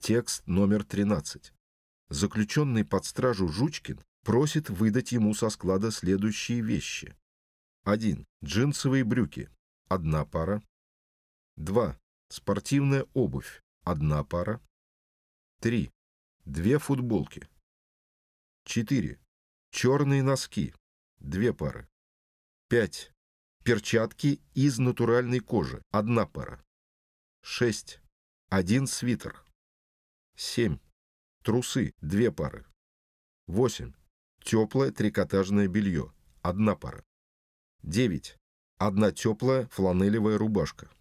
Текст номер 13. Заключенный под стражу Жучкин просит выдать ему со склада следующие вещи. 1. Джинсовые брюки – 1 пара. 2. Спортивная обувь – 1 пара. 3. 2 футболки. 4. Черные носки – 2 пары. 5. Перчатки из натуральной кожи – 1 пара. 6. 1 свитер. 7. Трусы – 2 пары. 8. Теплое трикотажное белье – 1 пара. 9. 1 теплая фланелевая рубашка.